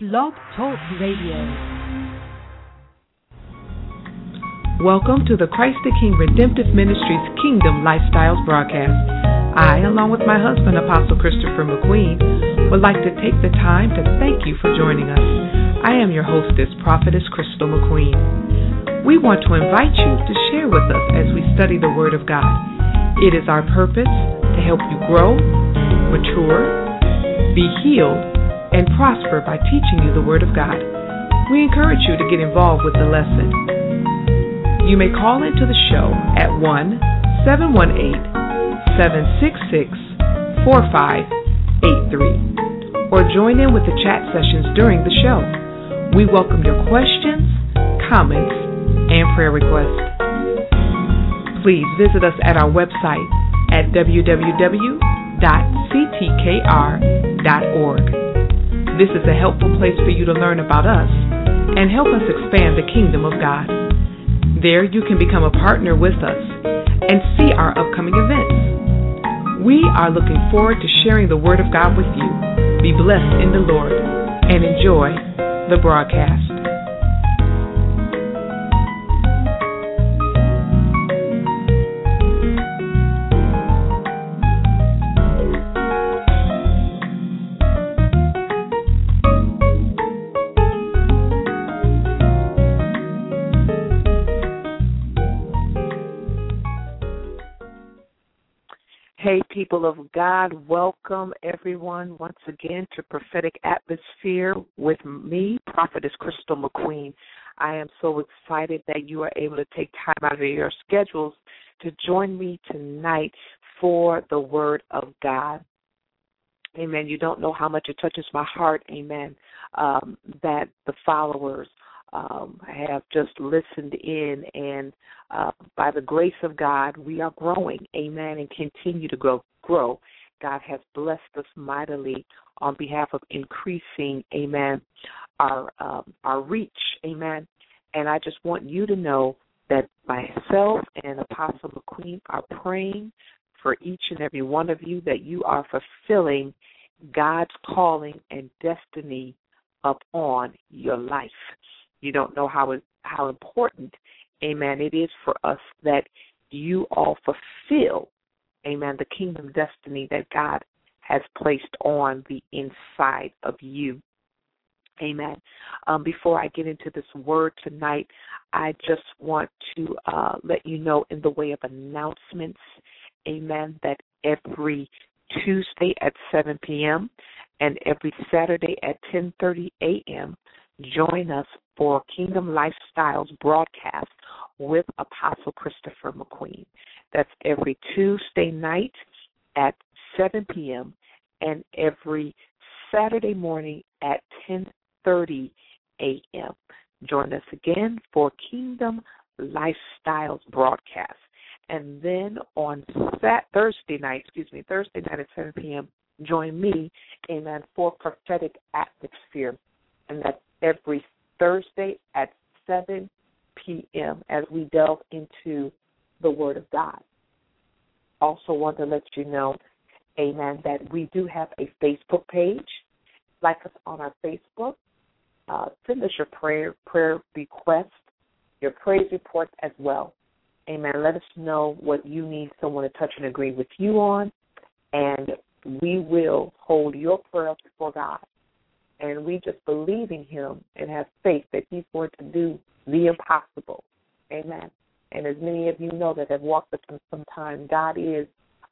Blog Talk Radio. Welcome to the Christ the King Redemptive Ministries Kingdom Lifestyles broadcast. I, along with my husband, Apostle Christopher McQueen, would like to take the time to thank you for joining us. I am your hostess, Prophetess Crystal McQueen. We want to invite you to share with us as we study the Word of God. It is our purpose to help you grow, mature, be healed, and prosper by teaching you the Word of God. We encourage you to get involved with the lesson. You may call into the show at 1-718-766-4583 or join in with the chat sessions during the show. We welcome your questions, comments, and prayer requests. Please visit us at our website at www.ctkr.org. This is a helpful place for you to learn about us and help us expand the kingdom of God. There you can become a partner with us and see our upcoming events. We are looking forward to sharing the Word of God with you. Be blessed in the Lord and enjoy the broadcast. Hey, people of God, welcome everyone once again to Prophetic Atmosphere with me, Prophetess Crystal McQueen. I am so excited that you are able to take time out of your schedules to join me tonight for the Word of God. Amen. You don't know how much it touches my heart, amen, that the followers have just listened in, and by the grace of God, we are growing, amen, and continue to grow. God has blessed us mightily on behalf of increasing, amen, our reach, amen. And I just want you to know that myself and Apostle McQueen are praying for each and every one of you that you are fulfilling God's calling and destiny upon your life. You don't know how important, amen, it is for us that you all fulfill, amen, the kingdom destiny that God has placed on the inside of you. Amen. Before I get into this word tonight, I just want to let you know in the way of announcements, amen, that every Tuesday at 7 p.m. and every Saturday at 10:30 a.m., join us for Kingdom Lifestyles broadcast with Apostle Christopher McQueen. That's every Tuesday night at 7 p.m. and every Saturday morning at 10:30 a.m. Join us again for Kingdom Lifestyles broadcast. And then on Thursday night at 7 p.m., join me, amen, for Prophetic Atmosphere. And that's every Thursday at 7 p.m. as we delve into the Word of God. Also want to let you know, amen, that we do have a Facebook page. Like us on our Facebook. Send us your prayer request, your praise report as well. Amen. Let us know what you need someone to touch and agree with you on, and we will hold your prayers before God. And we just believe in Him and have faith that He's going to do the impossible. Amen. And as many of you know that have walked with Him some time, God is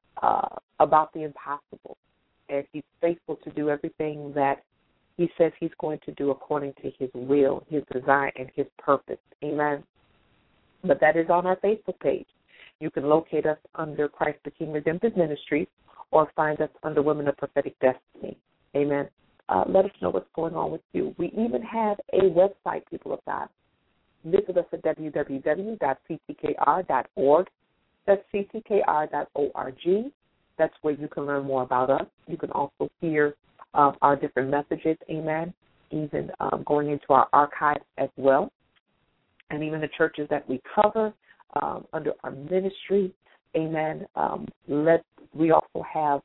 about the impossible. And He's faithful to do everything that He says He's going to do according to His will, His design, and His purpose. Amen. But that is on our Facebook page. You can locate us under Christ the King Redemptive Ministries or find us under Women of Prophetic Destiny. Amen. Let us know what's going on with you. We even have a website, people of God. Visit us at www.ctkr.org. That's ctkr.org. That's where you can learn more about us. You can also hear our different messages, amen, even going into our archives as well, and even the churches that we cover under our ministry, amen. We also have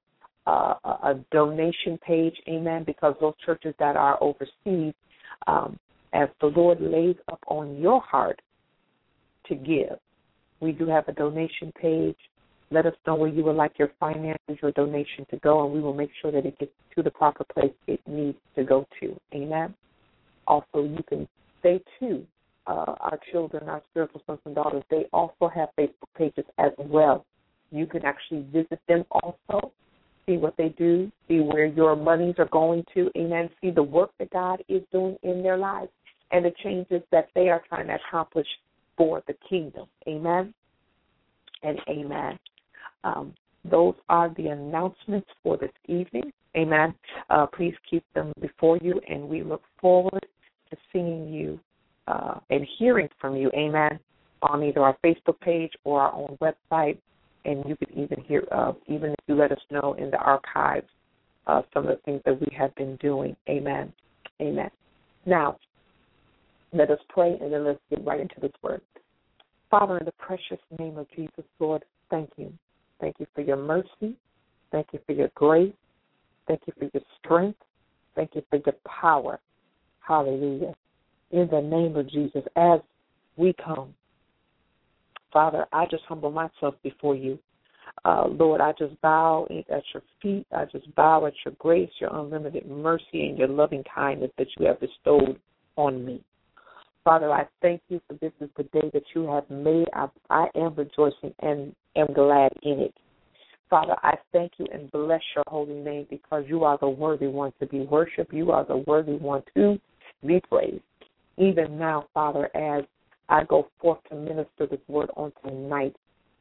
a donation page, amen, because those churches that are overseas, as the Lord lays up on your heart to give, we do have a donation page. Let us know where you would like your finances, your donation to go, and we will make sure that it gets to the proper place it needs to go to. Amen. Also, you can say, too, our children, our spiritual sons and daughters, they also have Facebook pages as well. You can actually visit them also, see what they do, see where your monies are going to, amen, see the work that God is doing in their lives and the changes that they are trying to accomplish for the kingdom. Amen and amen. Those are the announcements for this evening. Amen. Please keep them before you, and we look forward to seeing you and hearing from you, amen, on either our Facebook page or our own website. And you could even hear, even if you let us know in the archives, some of the things that we have been doing. Amen. Amen. Now, let us pray, and then let's get right into this word. Father, in the precious name of Jesus, Lord, thank you. Thank you for your mercy. Thank you for your grace. Thank you for your strength. Thank you for your power. Hallelujah. In the name of Jesus, as we come, Father, I just humble myself before you. Lord, I just bow at your feet. I just bow at your grace, your unlimited mercy, and your loving kindness that you have bestowed on me. Father, I thank you for this is the day that you have made. I am rejoicing and am glad in it. Father, I thank you and bless your holy name because you are the worthy one to be worshipped. You are the worthy one to be praised. Even now, Father, as I go forth to minister this word on tonight,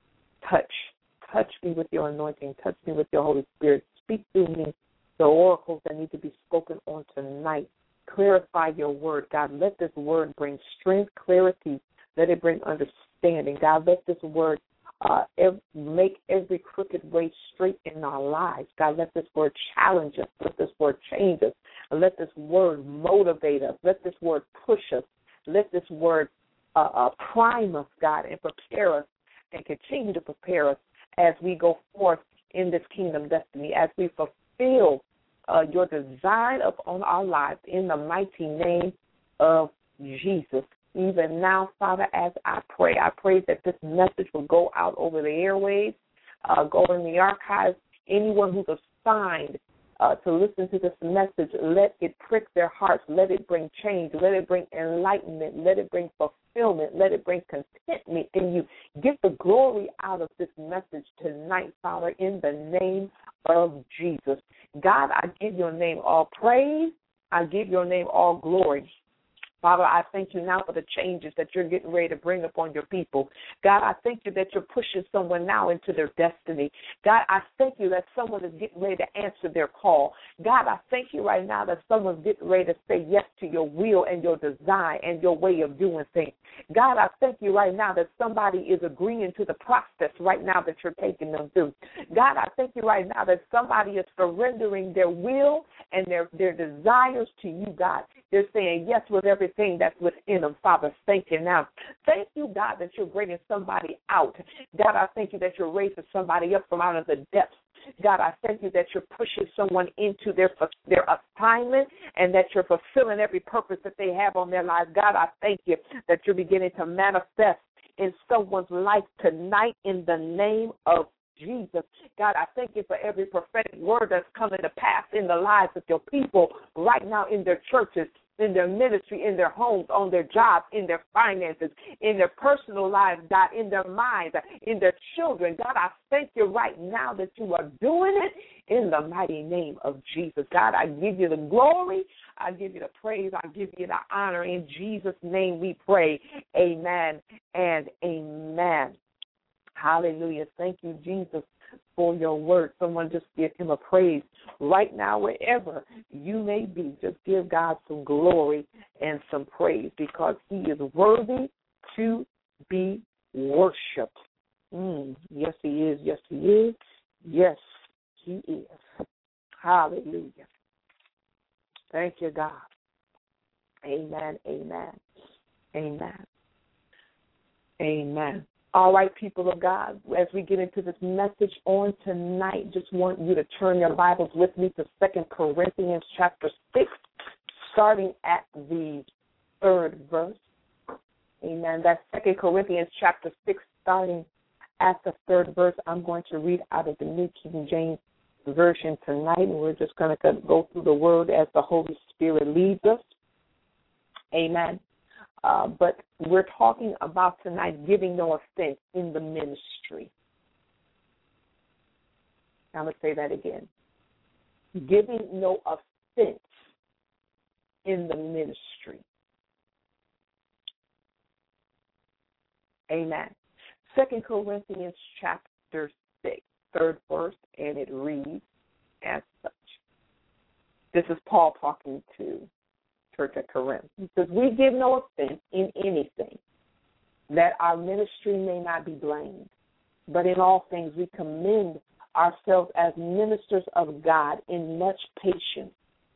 touch me with your anointing. Touch me with your Holy Spirit. Speak through me the oracles that need to be spoken on tonight. Clarify your word. God, let this word bring strength, clarity. Let it bring understanding. God, let this word make every crooked way straight in our lives. God, let this word challenge us. Let this word change us. Let this word motivate us. Let this word push us. Let this word prime us, God, and prepare us and continue to prepare us as we go forth in this kingdom destiny, as we fulfill your design upon our lives in the mighty name of Jesus. Even now, Father, as I pray that this message will go out over the airwaves, go in the archives. Anyone who's assigned to listen to this message, let it prick their hearts. Let it bring change. Let it bring enlightenment. Let it bring fulfillment. Let it bring contentment in you. Get the glory out of this message tonight, Father, in the name of Jesus. God, I give your name all praise. I give your name all glory. Father, I thank you now for the changes that you're getting ready to bring upon your people. God, I thank you that you're pushing someone now into their destiny. God, I thank you that someone is getting ready to answer their call. God, I thank you right now that someone's getting ready to say yes to your will and your design and your way of doing things. God, I thank you right now that somebody is agreeing to the process right now that you're taking them through. God, I thank you right now that somebody is surrendering their will and their desires to you, God. They're saying yes with everything that's within them. Father, thank you now. Thank you, God, that you're bringing somebody out. God, I thank you that you're raising somebody up from out of the depths. God, I thank you that you're pushing someone into their assignment and that you're fulfilling every purpose that they have on their lives. God, I thank you that you're beginning to manifest in someone's life tonight in the name of Jesus. God, I thank you for every prophetic word that's coming to pass in the lives of your people right now in their churches, in their ministry, in their homes, on their jobs, in their finances, in their personal lives, God, in their minds, in their children. God, I thank you right now that you are doing it in the mighty name of Jesus. God, I give you the glory. I give you the praise. I give you the honor. In Jesus' name we pray. Amen and amen. Hallelujah. Thank you, Jesus, for your word. Someone just give him a praise right now, wherever you may be. Just give God some glory and some praise because he is worthy to be worshipped. Yes, he is. Yes, he is. Yes, he is. Hallelujah. Thank you, God. Amen, amen, amen, amen. All right, people of God, as we get into this message on tonight, just want you to turn your Bibles with me to 2 Corinthians chapter 6, starting at the 3rd verse. Amen. That's 2 Corinthians chapter 6, starting at the 3rd verse. I'm going to read out of the New King James Version tonight, and we're just going to go through the Word as the Holy Spirit leads us. Amen. But we're talking about tonight giving no offense in the ministry. I'm going to say that again. Giving no offense in the ministry. Amen. 2 Corinthians chapter 6, 3rd verse, and it reads as such. This is Paul talking to Church at Corinth. He says, we give no offense in anything, that our ministry may not be blamed, but in all things we commend ourselves as ministers of God in much patience,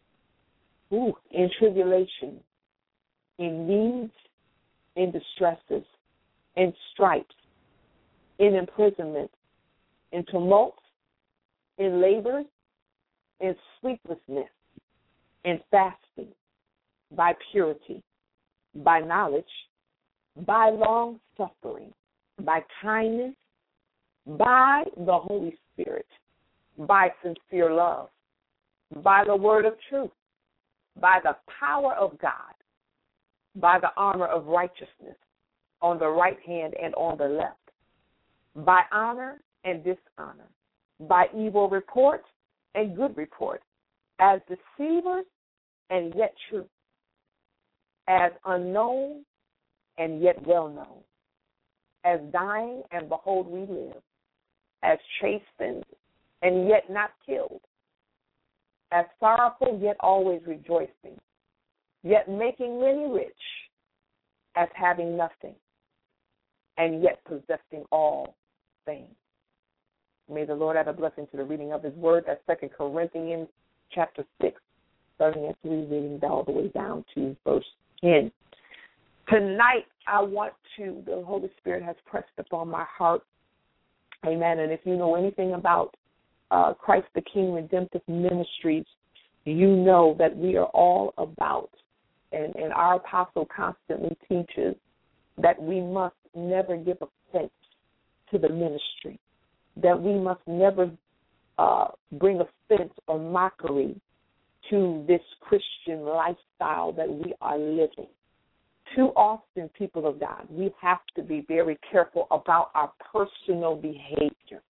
in tribulation, in needs, in distresses, in stripes, in imprisonment, in tumults, in labors, in sleeplessness, in fasting, by purity, by knowledge, by long suffering, by kindness, by the Holy Spirit, by sincere love, by the word of truth, by the power of God, by the armor of righteousness on the right hand and on the left, by honor and dishonor, by evil report and good report, as deceivers and yet true, as unknown and yet well known, as dying and behold we live, as chastened and yet not killed, as sorrowful yet always rejoicing, yet making many rich, as having nothing, and yet possessing all things. May the Lord add a blessing to the reading of his word. That's 2 Corinthians chapter 6, starting at 3, reading all the way down to verse 10. Tonight, the Holy Spirit has pressed upon my heart, amen, and if you know anything about Christ the King Redemptive Ministries, you know that we are all about, and our apostle constantly teaches, that we must never give offense to the ministry, that we must never bring offense or mockery to this Christian lifestyle that we are living. Too often, people of God, we have to be very careful about our personal behavior.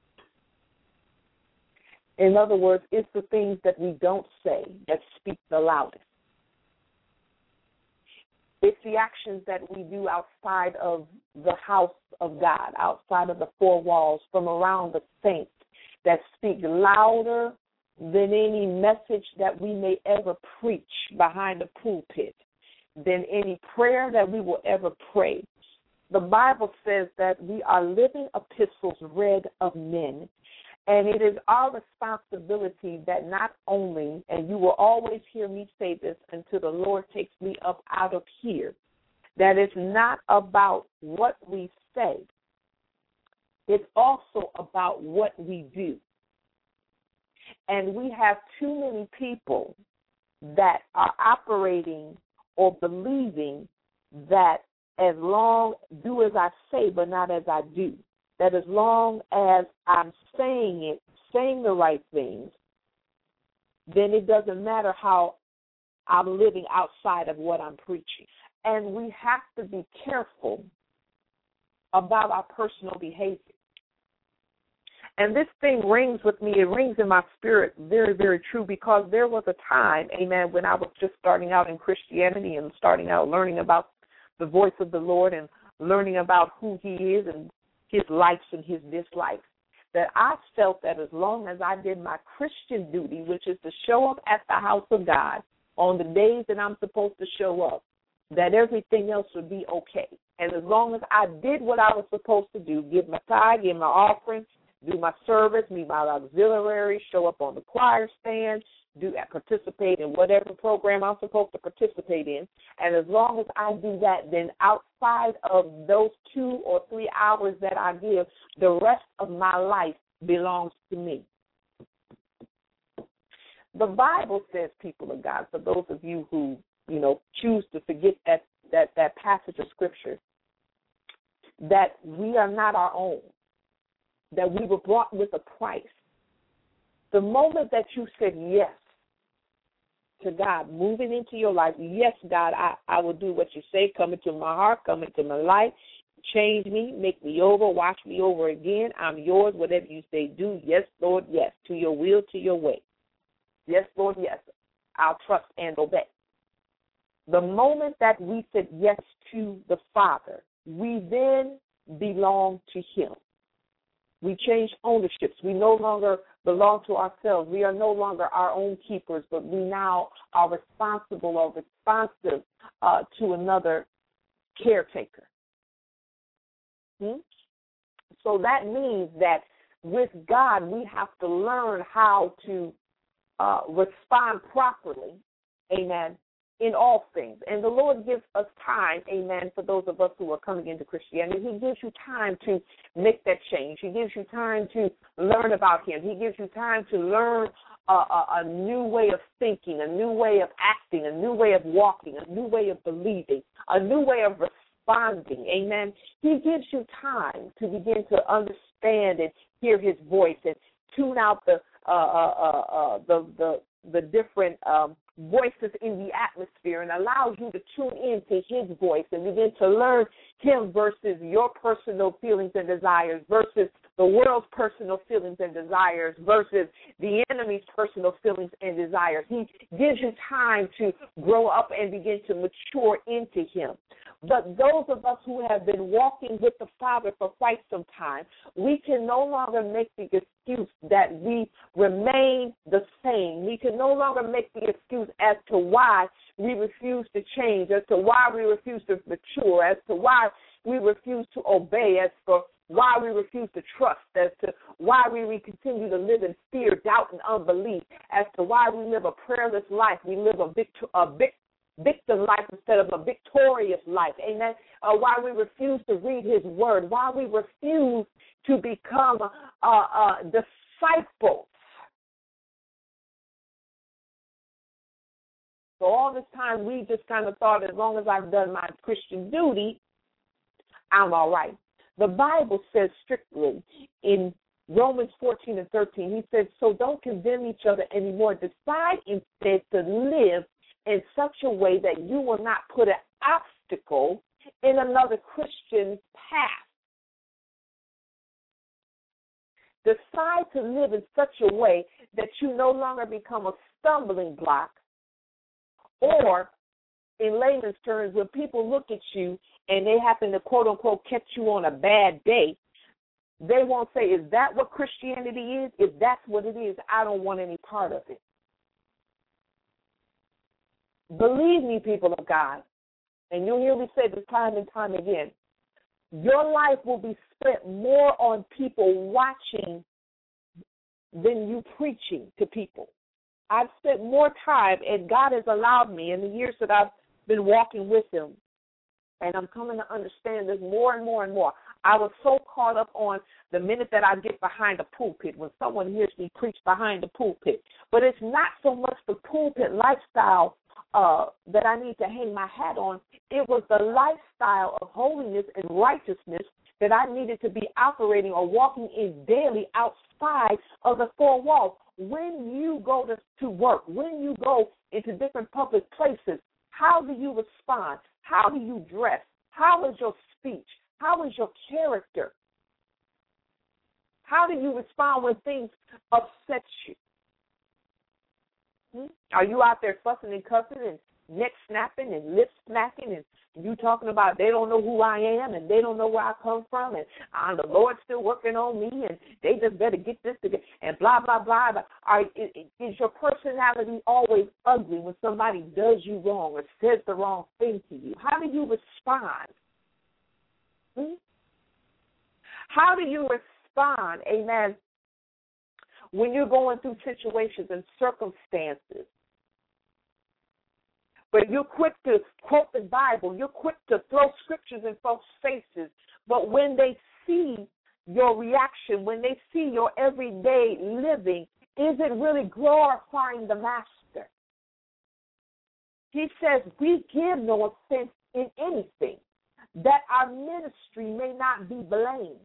In other words, it's the things that we don't say that speak the loudest. It's the actions that we do outside of the house of God, outside of the four walls, from around the saints, that speak louder than any message that we may ever preach behind the pulpit, than any prayer that we will ever pray. The Bible says that we are living epistles read of men, and it is our responsibility that not only, and you will always hear me say this until the Lord takes me up out of here, that it's not about what we say. It's also about what we do. And we have too many people that are operating or believing that as long do as I say but not as I do, that as long as I'm saying the right things, then it doesn't matter how I'm living outside of what I'm preaching. And we have to be careful about our personal behavior. And this thing rings with me. It rings in my spirit very, very true, because there was a time, amen, when I was just starting out in Christianity and starting out learning about the voice of the Lord and learning about who he is and his likes and his dislikes, that I felt that as long as I did my Christian duty, which is to show up at the house of God on the days that I'm supposed to show up, that everything else would be okay. And as long as I did what I was supposed to do, give my tithe, give my offering, do my service, meet my auxiliary, show up on the choir stand, participate in whatever program I'm supposed to participate in. And as long as I do that, then outside of those 2 or 3 hours that I give, the rest of my life belongs to me. The Bible says, people of God, for those of you who, choose to forget that passage of Scripture, that we are not our own, that we were bought with a price. The moment that you said yes to God moving into your life, yes, God, I will do what you say, come into my heart, come into my life, change me, make me over, wash me over again. I'm yours, whatever you say, do. Yes, Lord, yes, to your will, to your way. Yes, Lord, yes, I'll trust and obey. The moment that we said yes to the Father, we then belong to Him. We change ownerships. We no longer belong to ourselves. We are no longer our own keepers, but we now are responsible or responsive to another caretaker. So that means that with God, we have to learn how to respond properly, amen, in all things. And the Lord gives us time, amen, for those of us who are coming into Christianity. He gives you time to make that change. He gives you time to learn about Him. He gives you time to learn a new way of thinking, a new way of acting, a new way of walking, a new way of believing, a new way of responding, amen. He gives you time to begin to understand and hear His voice and tune out the different voices in the atmosphere, and allows you to tune in to His voice and begin to learn Him versus your personal feelings and desires, versus the world's personal feelings and desires, versus the enemy's personal feelings and desires. He gives you time to grow up and begin to mature into Him. But those of us who have been walking with the Father for quite some time, we can no longer make the excuse that we remain the same. We can no longer make the excuse as to why we refuse to change, as to why we refuse to mature, as to why we refuse to obey, as for why we refuse to trust, as to why we continue to live in fear, doubt, and unbelief, as to why we live a prayerless life. We live a victim life instead of a victorious life. Amen. Why we refuse to read His word. Why we refuse to become disciples. So all this time we just kind of thought, as long as I've done my Christian duty, I'm all right. The Bible says strictly in Romans 14:13, He says, so don't condemn each other anymore. Decide instead to live in such a way that you will not put an obstacle in another Christian's path. Decide to live in such a way that you no longer become a stumbling block, or in layman's terms, when people look at you and they happen to, quote unquote, catch you on a bad day, they won't say, is that what Christianity is? If that's what it is, I don't want any part of it. Believe me, people of God, and you'll hear me say this time and time again, your life will be spent more on people watching than you preaching to people. I've spent more time, and God has allowed me in the years that I've been walking with Him, and I'm coming to understand this more and more and more. I was so caught up on the minute that I get behind the pulpit, when someone hears me preach behind the pulpit. But it's not so much the pulpit lifestyle that I need to hang my hat on. It was the lifestyle of holiness and righteousness that I needed to be operating or walking in daily outside of the four walls. When you go to work, when you go into different public places, how do you respond? How do you dress? How is your speech? How is your character? How do you respond when things upset you? Are you out there fussing and cussing and neck snapping and lip smacking and you talking about they don't know who I am and they don't know where I come from and the Lord's still working on me and they just better get this together and blah, blah, blah. Is your personality always ugly when somebody does you wrong or says the wrong thing to you? How do you respond? How do you respond, amen, when you're going through situations and circumstances. But you're quick to quote the Bible. You're quick to throw scriptures in folks' faces. But when they see your reaction, when they see your everyday living, is it really glorifying the Master? He says, we give no offense in anything, that our ministry may not be blamed.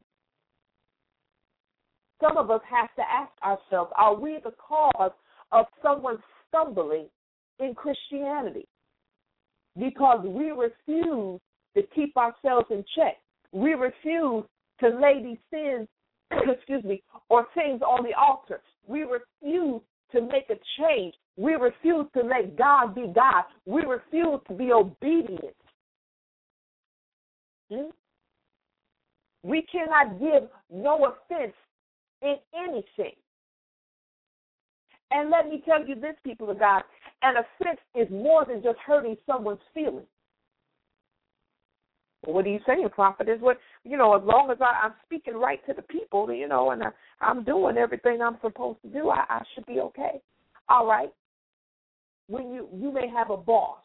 Some of us have to ask ourselves, are we the cause of someone stumbling in Christianity? Because we refuse to keep ourselves in check. We refuse to lay these sins, or things on the altar. We refuse to make a change. We refuse to let God be God. We refuse to be obedient. We cannot give no offense in anything. And let me tell you this, people of God, an offense is more than just hurting someone's feelings. What are you saying, prophet? Is what, as long as I'm speaking right to the people, and I'm doing everything I'm supposed to do, I should be okay. All right. When you may have a boss,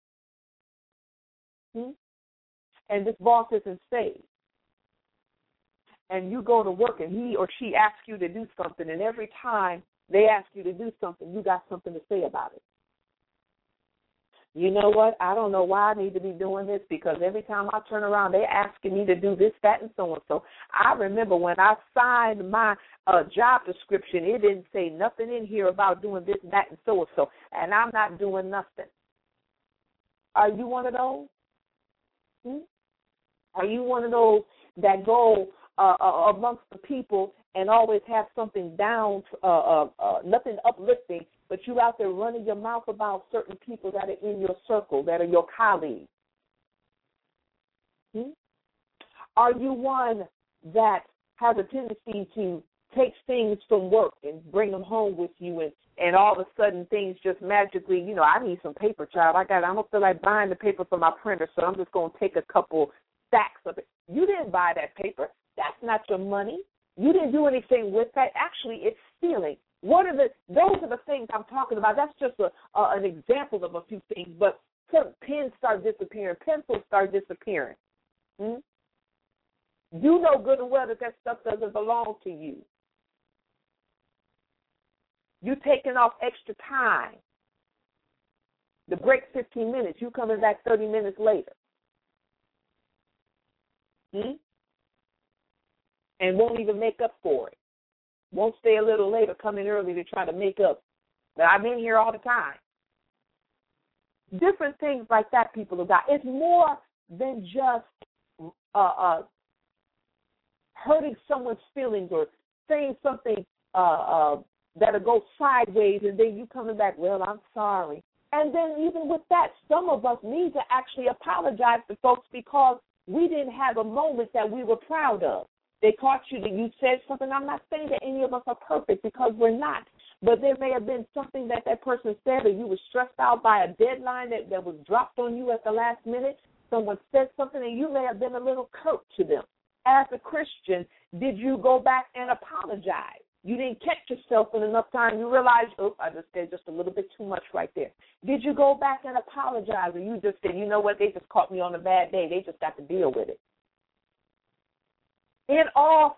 and this boss isn't saved, and you go to work and he or she asks you to do something, and every time they ask you to do something, you got something to say about it. You know what? I don't know why I need to be doing this, because every time I turn around, they're asking me to do this, that, and so on. So I remember when I signed my job description, it didn't say nothing in here about doing this, that, and so on. So, and I'm not doing nothing. Are you one of those? Are you one of those that go amongst the people and always have something down, nothing uplifting, but you out there running your mouth about certain people that are in your circle, that are your colleagues? Are you one that has a tendency to take things from work and bring them home with you, and all of a sudden things just magically, I need some paper, child. I don't feel like buying the paper for my printer, so I'm just going to take a couple stacks of it. You didn't buy that paper. That's not your money. You didn't do anything with that. Actually, it's stealing. Those are the things I'm talking about. That's just an example of a few things. But pens start disappearing. Pencils start disappearing. You know good and well that stuff doesn't belong to you. You taking off extra time. The break 15 minutes. You coming back 30 minutes later. And won't even make up for it. Won't stay a little later, come in early to try to make up. But I'm in here all the time. Different things like that, people of God. It's more than just hurting someone's feelings or saying something that'll go sideways, and then you coming back, well, I'm sorry. And then even with that, some of us need to actually apologize to folks because we didn't have a moment that we were proud of. They caught you that you said something. I'm not saying that any of us are perfect, because we're not. But there may have been something that person said, or you were stressed out by a deadline that was dropped on you at the last minute. Someone said something, and you may have been a little curt to them. As a Christian, did you go back and apologize? You didn't catch yourself in enough time. You realized, I just said just a little bit too much right there. Did you go back and apologize, or you just said, you know what, they just caught me on a bad day. They just got to deal with it. In all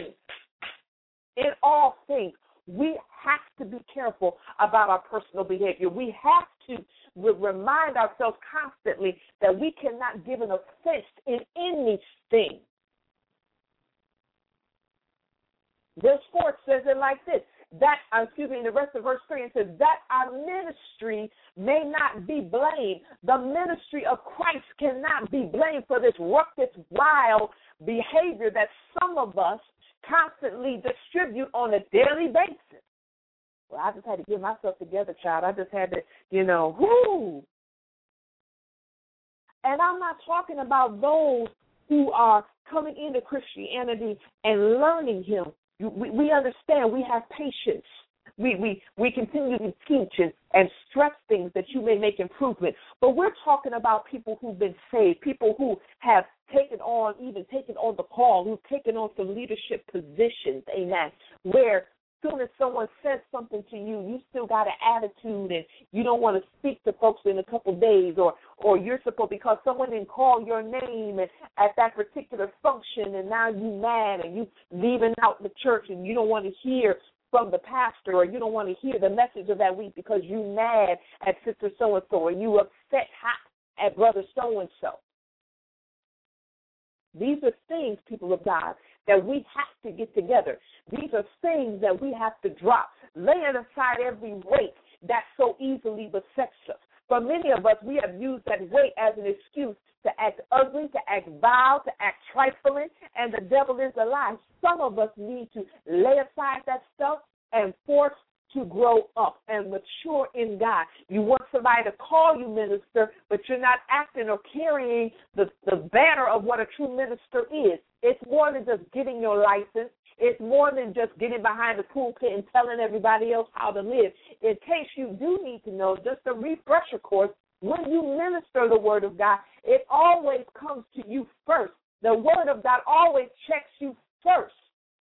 things, we have to be careful about our personal behavior. We have to remind ourselves constantly that we cannot give an offense in anything. Verse 4 says it like this. The rest of verse 3, it says, that our ministry may not be blamed. The ministry of Christ cannot be blamed for this ruckus, wild behavior that some of us constantly distribute on a daily basis. Well, I just had to get myself together, child. I just had to, whoo. And I'm not talking about those who are coming into Christianity and learning Him. We understand. We have patience. We continue to teach and stress things that you may make improvement. But we're talking about people who've been saved, people who have taken on the call, who've taken on some leadership positions, amen, where soon as someone says something to you, you still got an attitude and you don't want to speak to folks in a couple of days, or you're supposed, because someone didn't call your name at that particular function, and now you mad and you leaving out the church and you don't want to hear from the pastor, or you don't want to hear the message of that week because you mad at sister so-and-so, or you upset hot at brother so-and-so. These are things, people of God, that we have to get together. These are things that we have to drop, laying aside every weight that so easily besets us. For many of us, we have used that weight as an excuse to act ugly, to act vile, to act trifling, and the devil is a lie. Some of us need to lay aside that stuff and force to grow up and mature in God. You want somebody to call you minister, but you're not acting or carrying the banner of what a true minister is. It's more than just getting your license. It's more than just getting behind the pulpit and telling everybody else how to live. In case you do need to know, just a refresher course, when you minister the word of God, it always comes to you first. The word of God always checks you first.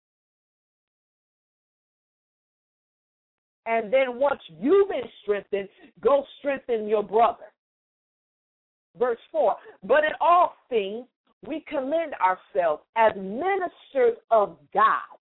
And then once you've been strengthened, go strengthen your brother. Verse 4, but in all things we commend ourselves as ministers of God.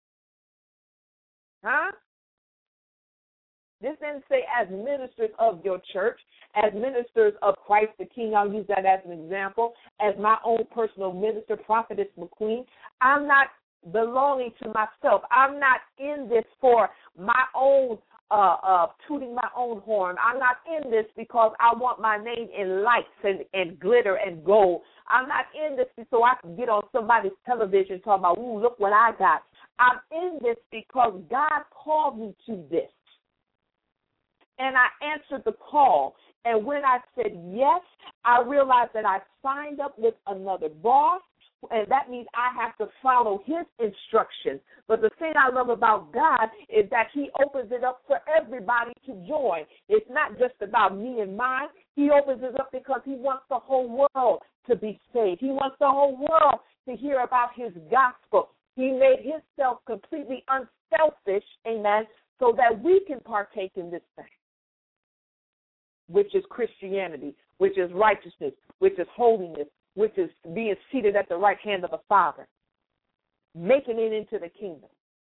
This didn't say as ministers of your church, as ministers of Christ the King. I'll use that as an example. As my own personal minister, Prophetess McQueen, I'm not belonging to myself. I'm not in this for my own tooting my own horn. I'm not in this because I want my name in lights and glitter and gold. I'm not in this so I can get on somebody's television talking about, ooh, look what I got. I'm in this because God called me to this. And I answered the call. And when I said yes, I realized that I signed up with another boss, and that means I have to follow his instructions. But the thing I love about God is that he opens it up for everybody to join. It's not just about me and mine. He opens it up because he wants the whole world to be saved. He wants the whole world to hear about his gospel. He made himself completely unselfish, amen, so that we can partake in this thing, which is Christianity, which is righteousness, which is holiness, which is being seated at the right hand of the Father, making it into the kingdom.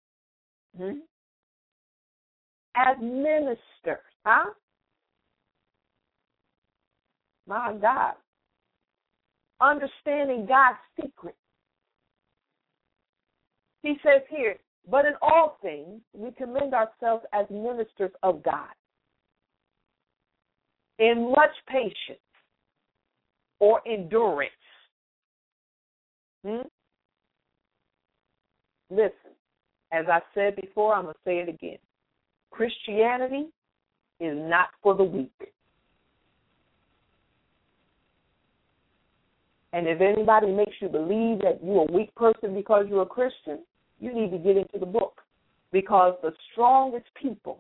As ministers, My God. Understanding God's secret. He says here, but in all things we commend ourselves as ministers of God, in much patience or endurance. Listen, as I said before, I'm going to say it again. Christianity is not for the weak. And if anybody makes you believe that you're a weak person because you're a Christian, you need to get into the book. Because the strongest people,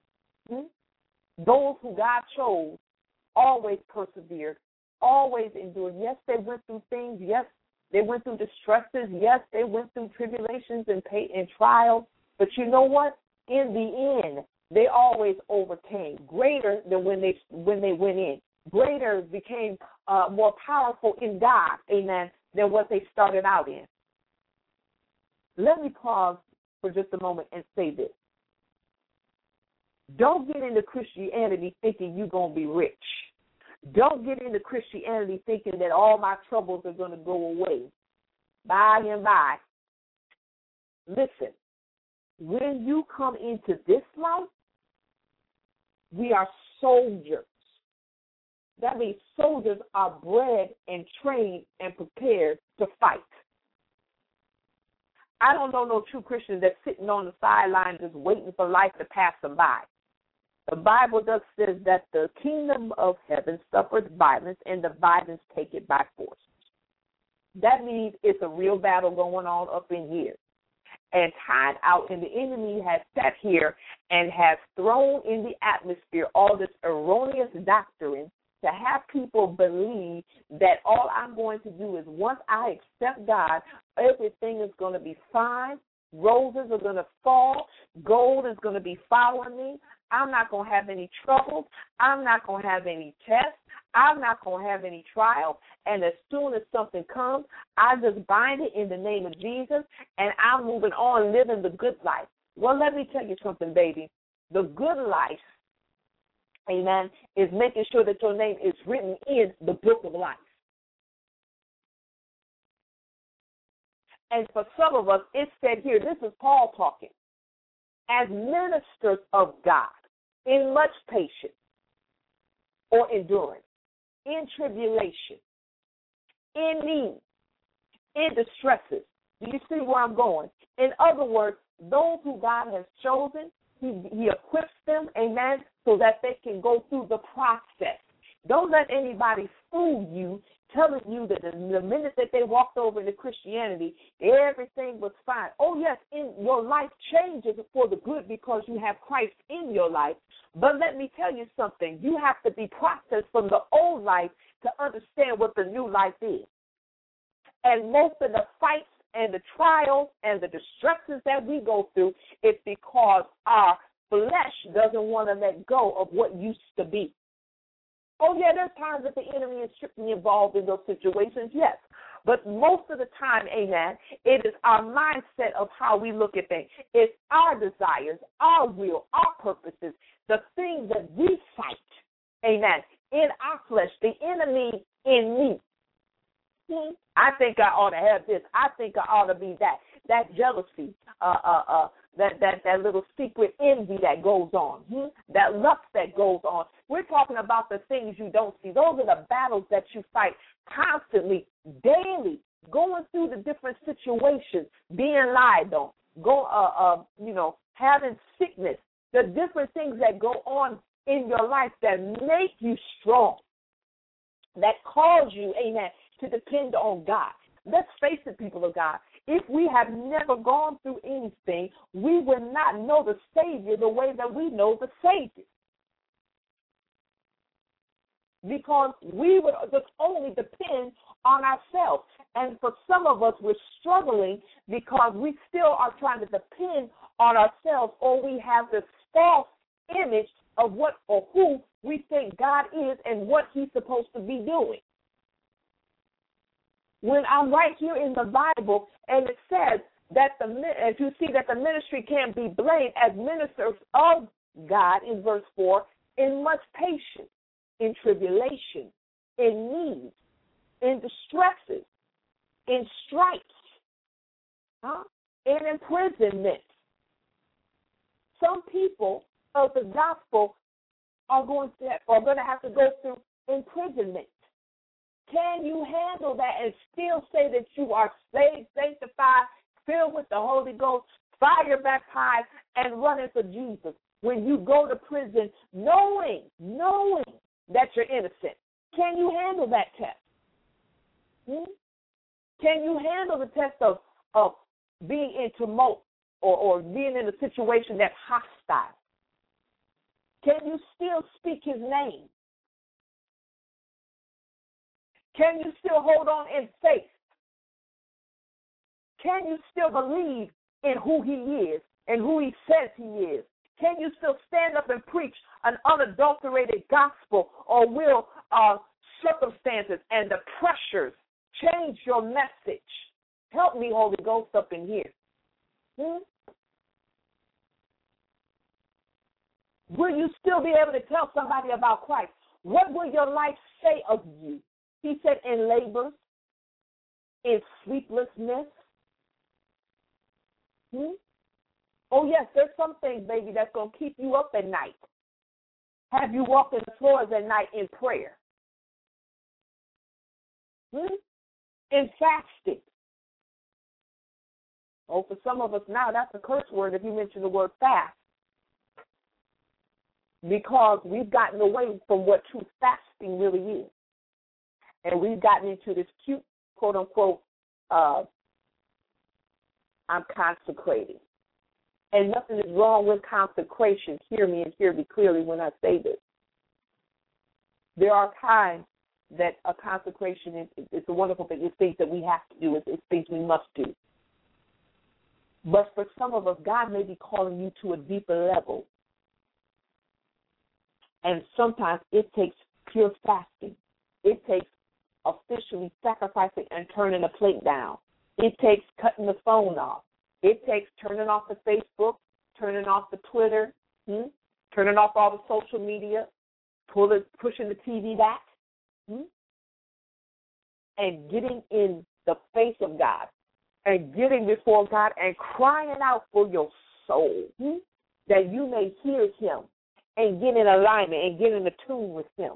those who God chose, always persevered, always endured. Yes, they went through things. Yes, they went through distresses. Yes, they went through tribulations and trials. But you know what? In the end, they always overcame, greater than when they went in. Greater became more powerful in God, amen, than what they started out in. Let me pause for just a moment and say this. Don't get into Christianity thinking you're going to be rich. Don't get into Christianity thinking that all my troubles are going to go away by and by. Listen, when you come into this life, we are soldiers. That means soldiers are bred and trained and prepared to fight. I don't know no true Christians that's sitting on the sideline just waiting for life to pass them by. The Bible does says that the kingdom of heaven suffers violence, and the violence take it by force. That means it's a real battle going on up in here. And tied out, and the enemy has sat here and has thrown in the atmosphere all this erroneous doctrine to have people believe that all I'm going to do is once I accept God, everything is going to be fine. Roses are going to fall. Gold is going to be following me. I'm not going to have any troubles. I'm not going to have any tests. I'm not going to have any trials. And as soon as something comes, I just bind it in the name of Jesus, and I'm moving on, living the good life. Well, let me tell you something, baby. The good life, amen, is making sure that your name is written in the book of life. And for some of us, it said here, this is Paul talking, as ministers of God, in much patience or endurance, in tribulation, in need, in distresses. Do you see where I'm going? In other words, those who God has chosen, he equips them, amen, so that they can go through the process. Don't let anybody fool you, telling you that the minute that they walked over into Christianity, everything was fine. Oh, yes, your life changes for the good because you have Christ in your life. But let me tell you something. You have to be processed from the old life to understand what the new life is. And most of the fights and the trials and the distresses that we go through is because our flesh doesn't want to let go of what used to be. Oh, yeah, there's times that the enemy is strictly involved in those situations, yes. But most of the time, amen, it is our mindset of how we look at things. It's our desires, our will, our purposes, the things that we fight, amen, in our flesh, the enemy in me. I think I ought to have this. I think I ought to be that. That jealousy, that little secret envy that goes on, that lust that goes on. We're talking about the things you don't see. Those are the battles that you fight constantly, daily, going through the different situations, being lied on, having sickness, the different things that go on in your life that make you strong, that cause you, amen, to depend on God. Let's face it, people of God. If we have never gone through anything, we would not know the Savior the way that we know the Savior. Because we would just only depend on ourselves. And for some of us, we're struggling because we still are trying to depend on ourselves, or we have this false image of what or who we think God is and what he's supposed to be doing. When I'm right here in the Bible, and it says that as you see that the ministry can't be blamed as ministers of God in verse 4, in much patience, in tribulation, in need, in distresses, in stripes, in imprisonment. Some people of the gospel are going to have to go through imprisonment. Can you handle that and still say that you are saved, sanctified, filled with the Holy Ghost, fire baptized, and running for Jesus when you go to prison knowing that you're innocent? Can you handle that test? Can you handle the test of being in tumult or being in a situation that's hostile? Can you still speak his name? Can you still hold on in faith? Can you still believe in who he is and who he says he is? Can you still stand up and preach an unadulterated gospel, or will circumstances and the pressures change your message? Help me, Holy Ghost, up in here. Will you still be able to tell somebody about Christ? What will your life say of you? He said, in labor, in sleeplessness. Oh, yes, there's some things, baby, that's going to keep you up at night. Have you walked in the floors at night in prayer? In fasting. Oh, for some of us now, that's a curse word if you mention the word fast. Because we've gotten away from what true fasting really is. And we've gotten into this cute, quote unquote, I'm consecrating. And nothing is wrong with consecration. Hear me and hear me clearly when I say this. There are times that a consecration is a wonderful thing. It's things that we have to do. It's things we must do. But for some of us, God may be calling you to a deeper level. And sometimes it takes pure fasting. It takes officially sacrificing and turning the plate down. It takes cutting the phone off. It takes turning off the Facebook, turning off the Twitter, turning off all the social media, pushing the TV back, and getting in the face of God and getting before God and crying out for your soul that you may hear him and get in alignment and get in tune with him.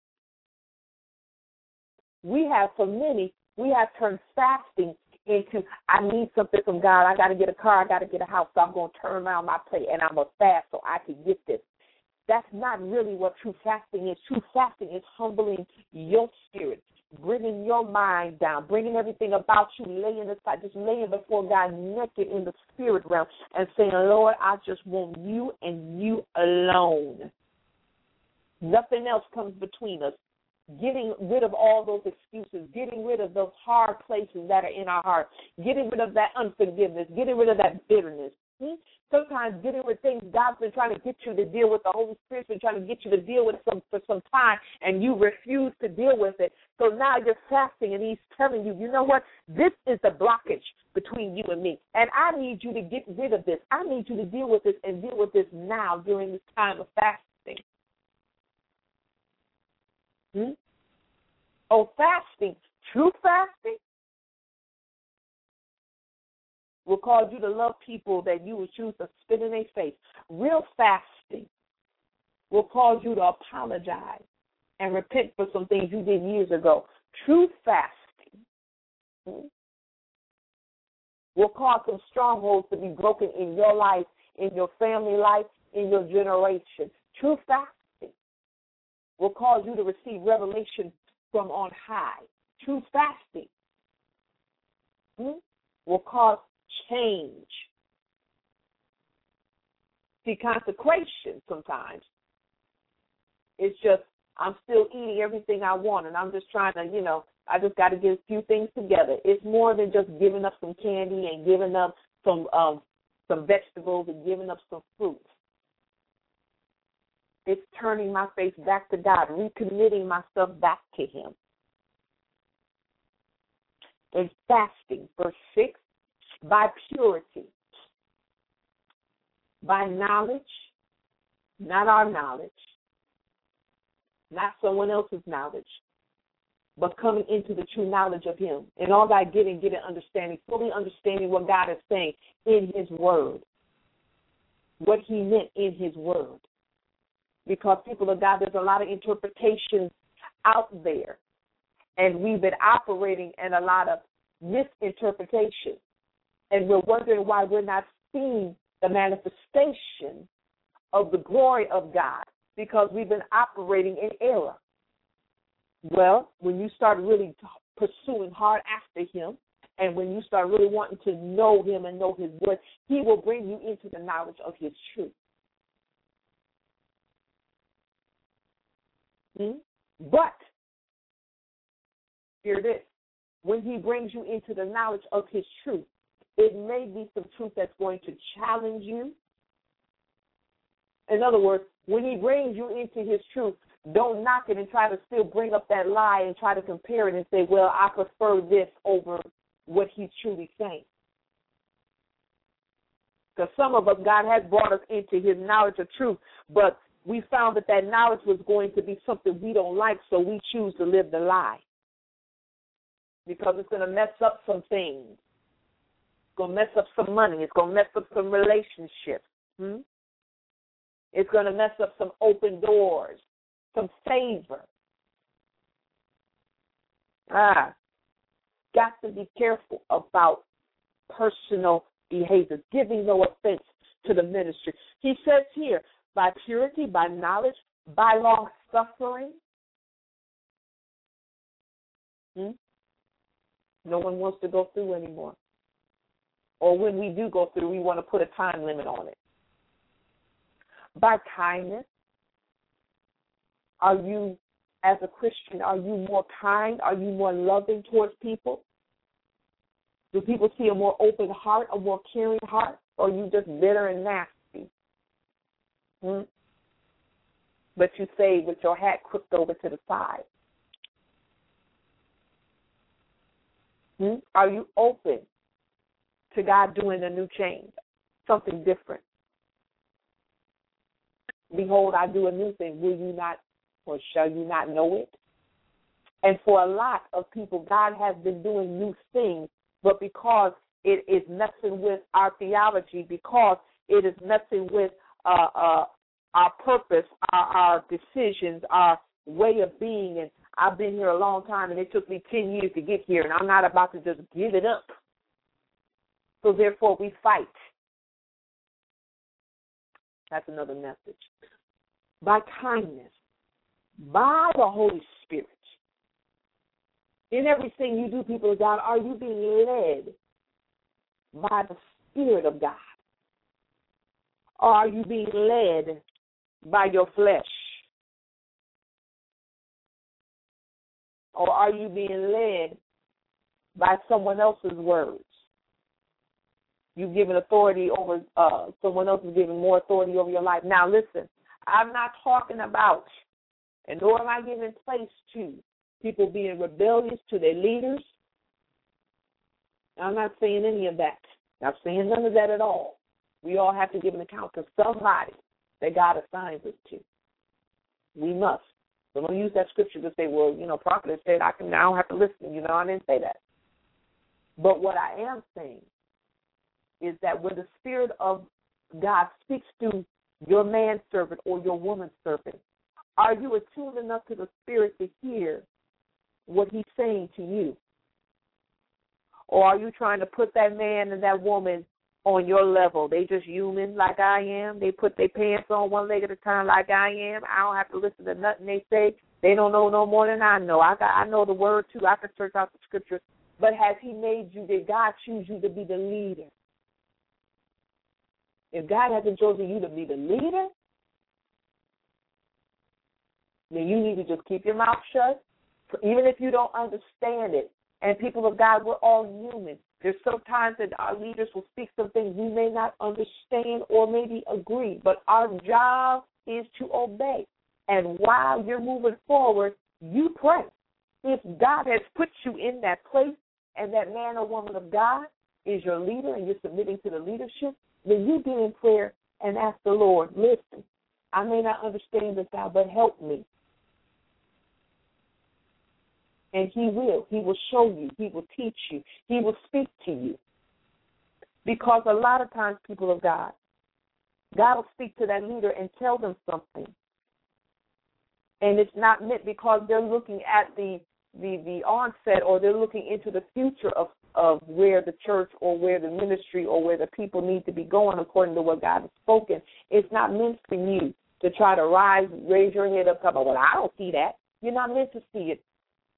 For many, we have turned fasting into, I need something from God. I got to get a car. I got to get a house. So I'm going to turn around my plate and I'm going to fast so I can get this. That's not really what true fasting is. True fasting is humbling your spirit, bringing your mind down, bringing everything about you, laying aside, just laying before God naked in the spirit realm and saying, Lord, I just want you and you alone. Nothing else comes between us. Getting rid of all those excuses, getting rid of those hard places that are in our heart, getting rid of that unforgiveness, getting rid of that bitterness. Sometimes getting rid of things God's been trying to get you to deal with, the Holy Spirit's been trying to get you to deal with for some time, and you refuse to deal with it. So now you're fasting, and he's telling you, you know what? This is the blockage between you and me, and I need you to get rid of this. I need you to deal with this and deal with this now during this time of fasting. Oh, fasting, true fasting, will cause you to love people that you would choose to spit in their face. Real fasting will cause you to apologize and repent for some things you did years ago. True fasting will cause some strongholds to be broken in your life, in your family life, in your generation. True fasting will cause you to receive revelation from on high. True fasting will cause change. See, consecration sometimes it's just I'm still eating everything I want, and I'm just trying to, I just got to get a few things together. It's more than just giving up some candy and giving up some vegetables and giving up some fruits. It's turning my face back to God, recommitting myself back to him. And fasting, verse 6, by purity, by knowledge, not our knowledge, not someone else's knowledge, but coming into the true knowledge of him. And all that get an understanding, fully understanding what God is saying in his word, what he meant in his word. Because, people of God, there's a lot of interpretations out there, and we've been operating in a lot of misinterpretation, and we're wondering why we're not seeing the manifestation of the glory of God, because we've been operating in error. Well, when you start really pursuing hard after him, and when you start really wanting to know him and know his word, he will bring you into the knowledge of his truth. But, hear this, when he brings you into the knowledge of his truth, it may be some truth that's going to challenge you. In other words, when he brings you into his truth, don't knock it and try to still bring up that lie and try to compare it and say, well, I prefer this over what he's truly saying. Because some of us, God has brought us into his knowledge of truth, but we found that knowledge was going to be something we don't like, so we choose to live the lie. Because it's going to mess up some things. It's going to mess up some money. It's going to mess up some relationships. It's going to mess up some open doors, some favor. Got to be careful about personal behavior, giving no offense to the ministry. He says here, by purity, by knowledge, by long suffering. No one wants to go through anymore. Or when we do go through, we want to put a time limit on it. By kindness. Are you, as a Christian, are you more kind? Are you more loving towards people? Do people see a more open heart, a more caring heart, or are you just bitter and nasty? But you say with your hat crooked over to the side. Are you open to God doing a new change, something different? Behold, I do a new thing. Will you not, or shall you not know it? And for a lot of people, God has been doing new things, but because it is messing with our theology, because it is messing with our purpose, our decisions, our way of being. And I've been here a long time, and it took me 10 years to get here, and I'm not about to just give it up. So therefore, we fight. That's another message. By kindness, by the Holy Spirit. In everything you do, people of God, are you being led by the Spirit of God? Or are you being led by your flesh? Or are you being led by someone else's words? You've given authority over, someone else is giving more authority over your life. Now listen, I'm not talking about, and nor am I giving place to people being rebellious to their leaders. I'm not saying any of that. I'm saying none of that at all. We all have to give an account to somebody that God assigns us to. We must. So don't use that scripture to say, well, prophet has said I don't have to listen. I didn't say that. But what I am saying is that when the Spirit of God speaks to your manservant or your womanservant, are you attuned enough to the Spirit to hear what he's saying to you? Or are you trying to put that man and that woman on your level? They just human like I am. They put their pants on one leg at a time like I am. I don't have to listen to nothing they say. They don't know no more than I know. I know the word too. I can search out the scriptures. But has he made you, did God choose you to be the leader? If God hasn't chosen you to be the leader, then you need to just keep your mouth shut, even if you don't understand it. And people of God, we're all human. There's sometimes that our leaders will speak some things we may not understand or maybe agree, but our job is to obey. And while you're moving forward, you pray. If God has put you in that place and that man or woman of God is your leader and you're submitting to the leadership, then you get in prayer and ask the Lord, listen, I may not understand this now, but help me. And he will. He will show you. He will teach you. He will speak to you. Because a lot of times, people of God will speak to that leader and tell them something. And it's not meant because they're looking at the onset, or they're looking into the future of where the church or where the ministry or where the people need to be going according to what God has spoken. It's not meant for you to try to raise your head up, talk about, well, I don't see that. You're not meant to see it.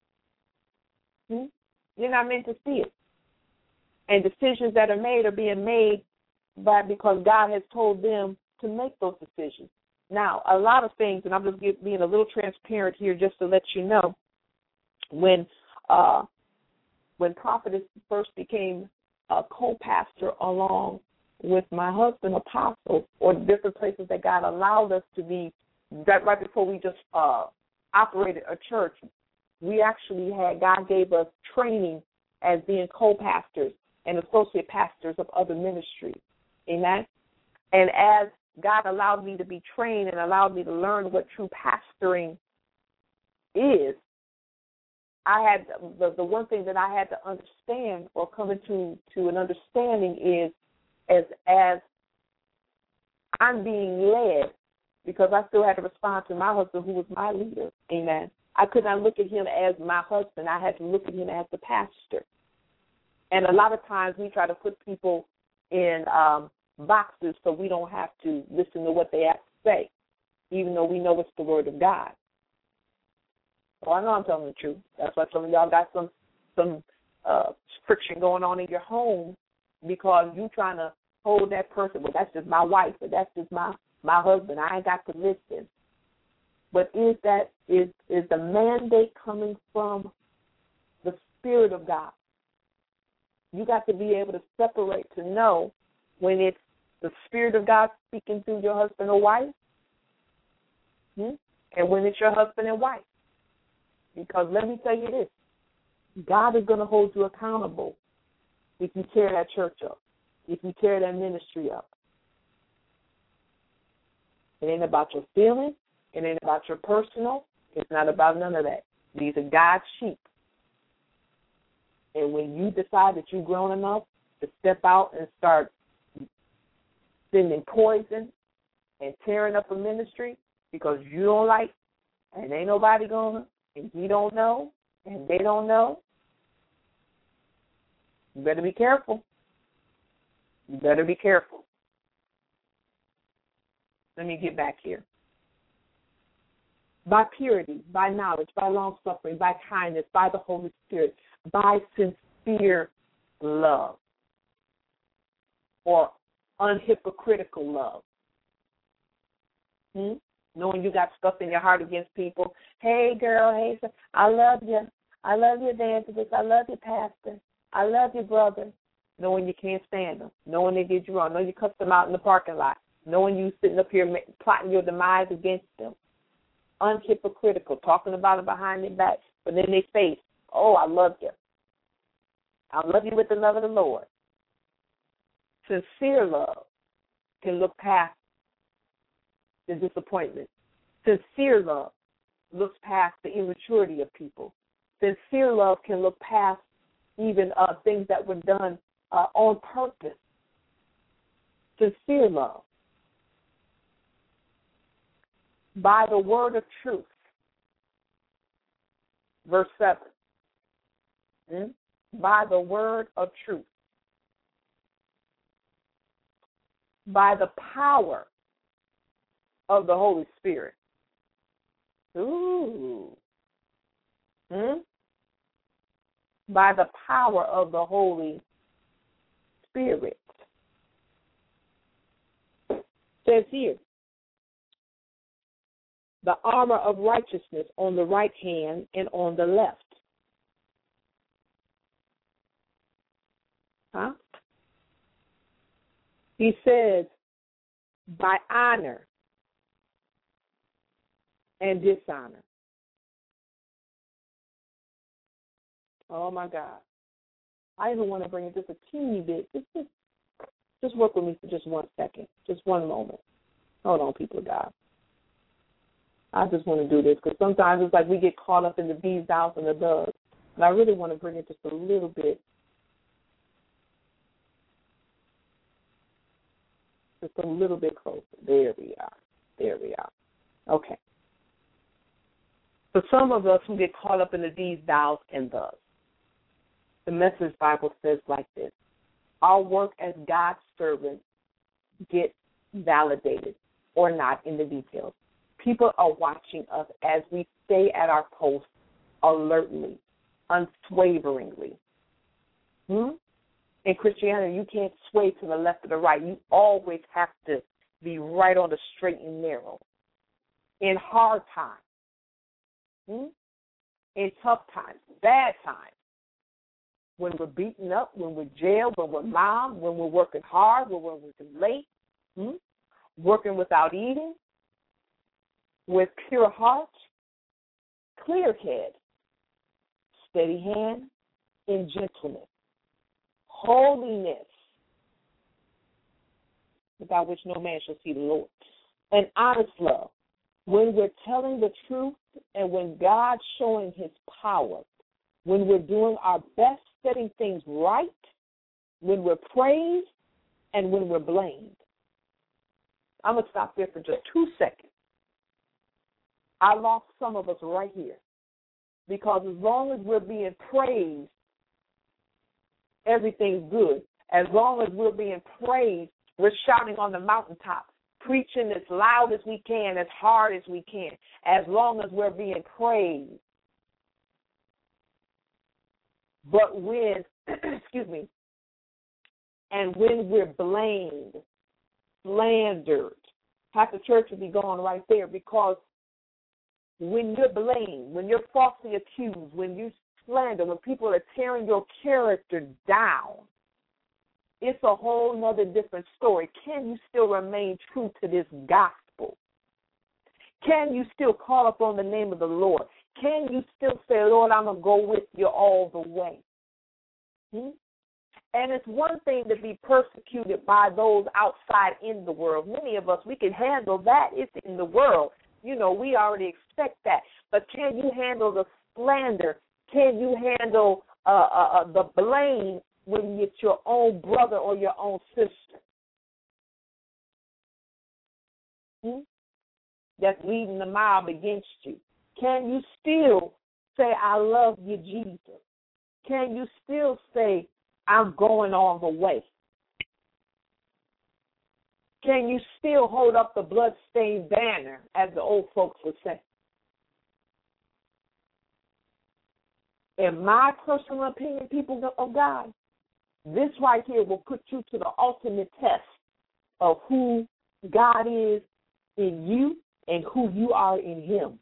You're not meant to see it. And decisions that are made are being made because God has told them to make those decisions. Now, a lot of things, and I'm just being a little transparent here just to let you know, when Prophetess first became a co-pastor along with my husband, Apostle, or different places that God allowed us to be, that right before we just operated a church, we actually God gave us training as being co-pastors and associate pastors of other ministries. Amen? And as God allowed me to be trained and allowed me to learn what true pastoring is, I had the one thing that I had to understand or come into an understanding is as I'm being led, because I still had to respond to my husband who was my leader. Amen. I could not look at him as my husband. I had to look at him as the pastor. And a lot of times we try to put people in boxes so we don't have to listen to what they have to say, even though we know it's the word of God. Well, I know I'm telling the truth. That's why some of y'all got some friction going on in your home because you trying to hold that person. Well, that's just my wife, or that's just my husband. I ain't got to listen. But is the mandate coming from the Spirit of God? You got to be able to separate, to know when it's the Spirit of God speaking through your husband or wife, and when it's your husband and wife. Because let me tell you this, God is going to hold you accountable if you tear that church up, if you tear that ministry up. It ain't about your feelings. It ain't about your personal. It's not about none of that. These are God's sheep. And when you decide that you're grown enough to step out and start sending poison and tearing up a ministry because you don't like, and ain't nobody gonna, and you don't know, and they don't know, you better be careful. You better be careful. Let me get back here. By purity, by knowledge, by long-suffering, by kindness, by the Holy Spirit, by sincere love or unhypocritical love. Knowing you got stuff in your heart against people. Hey, girl, hey, sir, I love you. I love you, evangelist. I love you, pastor. I love you, brother. Knowing you can't stand them. Knowing they did you wrong. Knowing you cussed them out in the parking lot. Knowing you sitting up here plotting your demise against them. Unhypocritical, talking about it behind their back, but in their face, oh, I love you. I love you with the love of the Lord. Sincere love can look past the disappointment. Sincere love looks past the immaturity of people. Sincere love can look past even things that were done on purpose. Sincere love. By the word of truth. Verse 7. By the word of truth. By the power of the Holy Spirit. Ooh. By the power of the Holy Spirit. Says here, the armor of righteousness on the right hand and on the left. He says, by honor and dishonor. Oh, my God. I even want to bring it just a teeny bit. Just work with me for just 1 second, just one moment. Hold on, people of God. I just want to do this because sometimes it's like we get caught up in the these, thous, and the does. And I really want to bring it just a little bit. Just a little bit closer. There we are. There we are. Okay. For some of us who get caught up in the these, thous, and thus, the Message Bible says like this: our work as God's servants gets validated or not in the details. People are watching us as we stay at our post alertly, unswaveringly. In Christianity, you can't sway to the left or the right. You always have to be right on the straight and narrow. In hard times, in tough times, bad times, when we're beaten up, when we're jailed, when we're mobbed, when we're working hard, when we're working late, working without eating, with pure heart, clear head, steady hand, in gentleness, holiness, without which no man shall see the Lord, and honest love. When we're telling the truth and when God's showing his power, when we're doing our best, setting things right, when we're praised, and when we're blamed. I'm going to stop there for just 2 seconds. I lost some of us right here because as long as we're being praised, everything's good. As long as we're being praised, we're shouting on the mountaintop, preaching as loud as we can, as hard as we can, as long as we're being praised. But when, and when we're blamed, slandered, half the church would be gone right there, because when you're blamed, when you're falsely accused, when you slander, when people are tearing your character down, it's a whole nother different story. Can you still remain true to this gospel? Can you still call upon the name of the Lord? Can you still say, Lord, I'm going to go with you all the way? And it's one thing to be persecuted by those outside in the world. Many of us, we can handle that. It's in the world. You know, we already expect that. But can you handle the slander? Can you handle the blame when it's your own brother or your own sister? That's leading the mob against you. Can you still say, I love you, Jesus? Can you still say, I'm going all the way? Can you still hold up the bloodstained banner, as the old folks would say? In my personal opinion, people of God, this right here will put you to the ultimate test of who God is in you and who you are in Him.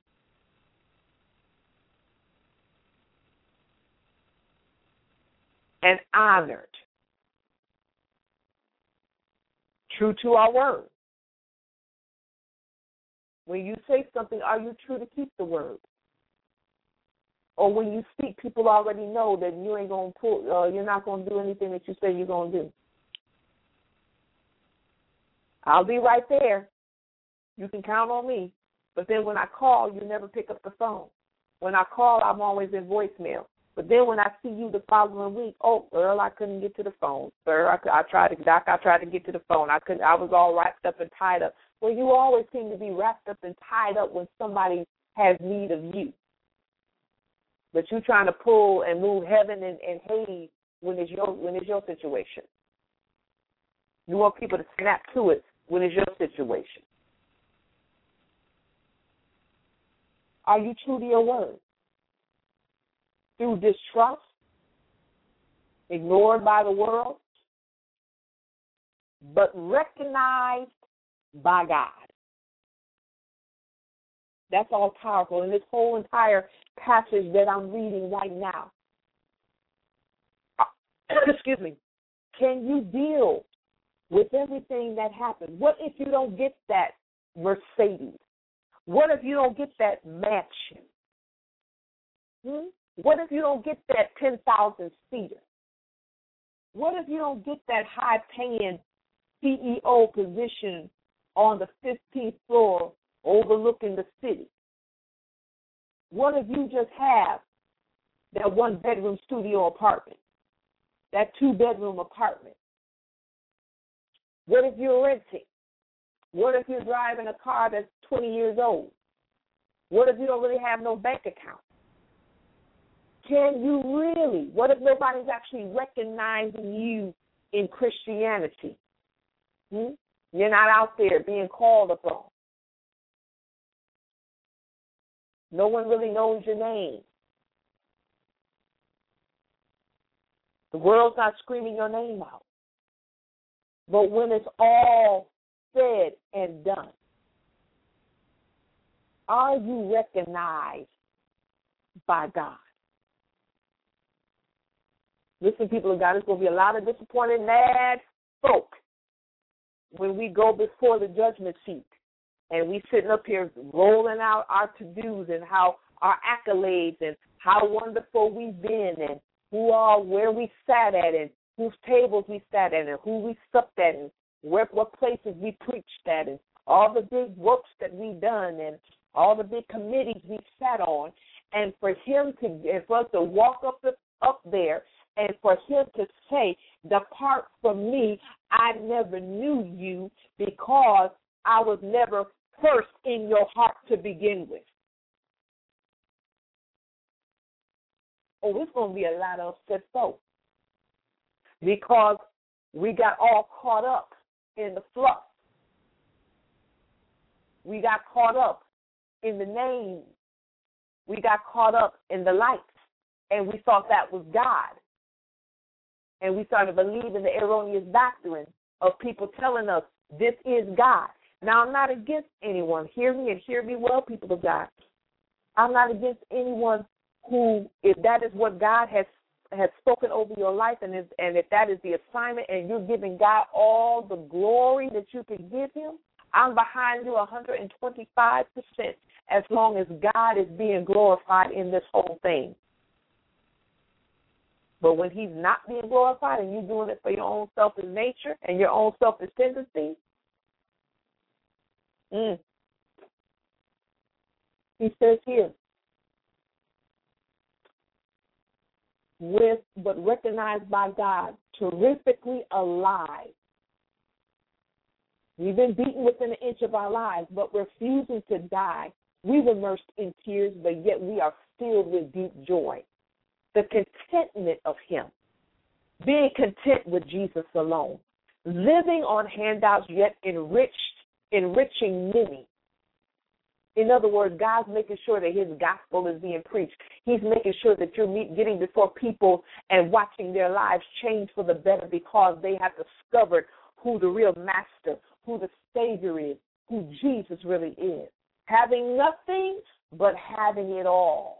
And honored. True to our word. When you say something, are you true to keep the word? Or when you speak, people already know that you ain't gonna you're not gonna do anything that you say you're gonna do. I'll be right there. You can count on me. But then when I call, you never pick up the phone. When I call, I'm always in voicemail. But then when I see you the following week, oh, girl, I couldn't get to the phone. Sir, I tried to get to the phone. I was all wrapped up and tied up. Well, you always seem to be wrapped up and tied up when somebody has need of you. But you're trying to pull and move heaven and Hades when it's your situation. You want people to snap to it when it's your situation. Are you true to your word? Through distrust, ignored by the world, but recognized by God. That's all powerful in this whole entire passage that I'm reading right now. Excuse me. Can you deal with everything that happens? What if you don't get that Mercedes? What if you don't get that mansion? What if you don't get that 10,000-seater? What if you don't get that high-paying CEO position on the 15th floor overlooking the city? What if you just have that one-bedroom studio apartment, that two-bedroom apartment? What if you're renting? What if you're driving a car that's 20 years old? What if you don't really have no bank account? Can you really? What if nobody's actually recognizing you in Christianity? You're not out there being called upon. No one really knows your name. The world's not screaming your name out. But when it's all said and done, are you recognized by God? Listen, people of God, there's going to be a lot of disappointed, mad folk when we go before the judgment seat and we sitting up here rolling out our to-dos and how our accolades and how wonderful we've been and where we sat at and whose tables we sat at and who we supped at and what places we preached at and all the big works that we've done and all the big committees we sat on, and for us to walk up there and for him to say, depart from me, I never knew you, because I was never first in your heart to begin with. Oh, it's going to be a lot of upset folks because we got all caught up in the fluff. We got caught up in the name. We got caught up in the lights, and we thought that was God. And we started believing the erroneous doctrine of people telling us this is God. Now, I'm not against anyone. Hear me and hear me well, people of God. I'm not against anyone who, if that is what God has spoken over your life, and if that is the assignment, and you're giving God all the glory that you can give him, I'm behind you 125%, as long as God is being glorified in this whole thing. But when he's not being glorified and you're doing it for your own selfish nature and your own selfish tendencies, he says here, but recognized by God, terrifically alive. We've been beaten within an inch of our lives, but refusing to die. We've immersed in tears, but yet we are filled with deep joy. The contentment of him, being content with Jesus alone, living on handouts, yet enriching many. In other words, God's making sure that his gospel is being preached. He's making sure that you're getting before people and watching their lives change for the better, because they have discovered who the real master, who the Savior is, who Jesus really is. Having nothing, but having it all.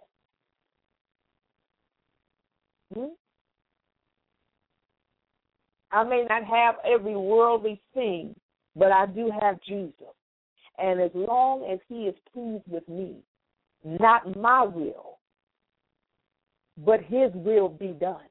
I may not have every worldly thing, but I do have Jesus. And as long as he is pleased with me, not my will, but his will be done.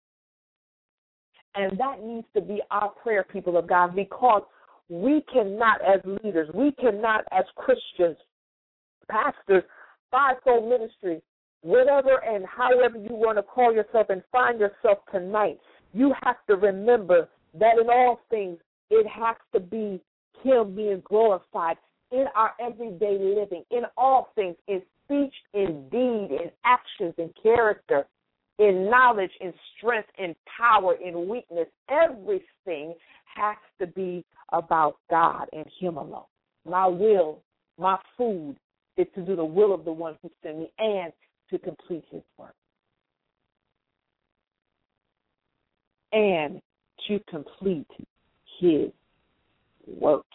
And that needs to be our prayer, people of God, because we cannot, as leaders, we cannot, as Christians, pastors, fivefold ministry, whatever and however you want to call yourself and find yourself tonight, you have to remember that in all things, it has to be him being glorified in our everyday living, in all things, in speech, in deed, in actions, in character, in knowledge, in strength, in power, in weakness. Everything has to be about God and him alone. My will, my food is to do the will of the one who sent me and to complete his work. And to complete his work.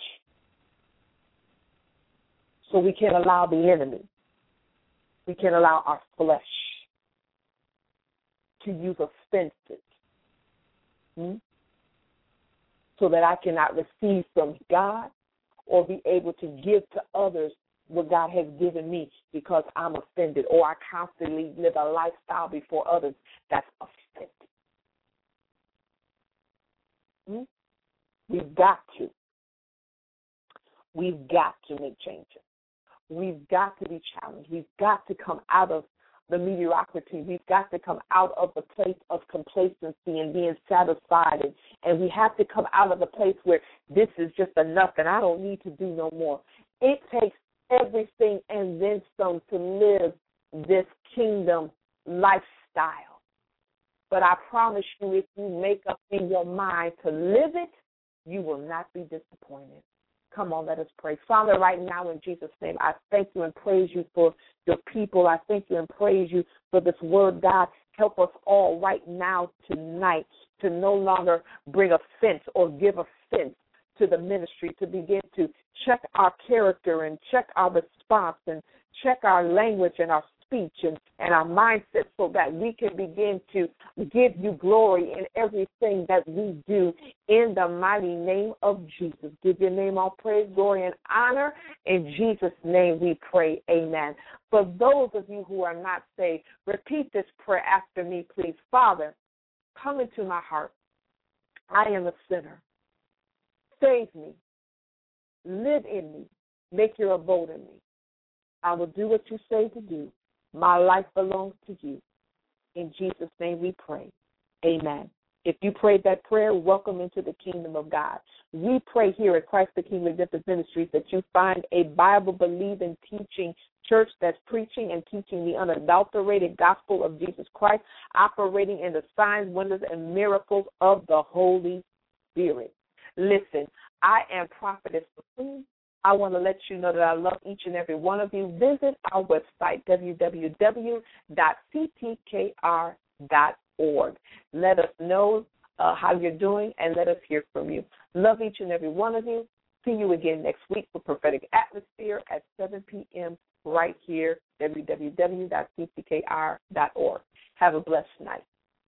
So we can't allow the enemy, we can't allow our flesh to use offenses so that I cannot receive from God or be able to give to others what God has given me because I'm offended, or I constantly live a lifestyle before others that's offended. We've got to make changes. We've got to be challenged. We've got to come out of the mediocrity. We've got to come out of the place of complacency and being satisfied. And we have to come out of the place where this is just enough and I don't need to do no more. It takes everything and then some to live this kingdom lifestyle. But I promise you, if you make up in your mind to live it, you will not be disappointed. Come on, let us pray. Father, right now in Jesus' name, I thank you and praise you for your people. I thank you and praise you for this word, God. Help us all right now tonight to no longer bring offense or give offense to the ministry, to begin to check our character and check our response and check our language and our speech and our mindset so that we can begin to give you glory in everything that we do in the mighty name of Jesus. Give your name all praise, glory, and honor. In Jesus' name we pray, amen. For those of you who are not saved, repeat this prayer after me, please. Father, come into my heart. I am a sinner. Save me. Live in me. Make your abode in me. I will do what you say to do. My life belongs to you. In Jesus' name we pray. Amen. If you prayed that prayer, welcome into the kingdom of God. We pray here at Christ the King Redemptive Ministries that you find a Bible-believing, teaching church that's preaching and teaching the unadulterated gospel of Jesus Christ, operating in the signs, wonders, and miracles of the Holy Spirit. Listen, I am Prophetess McQueen. I want to let you know that I love each and every one of you. Visit our website, www.ctkr.org. Let us know how you're doing, and let us hear from you. Love each and every one of you. See you again next week for Prophetic Atmosphere at 7 p.m. right here www.cckr.org. Have a blessed night.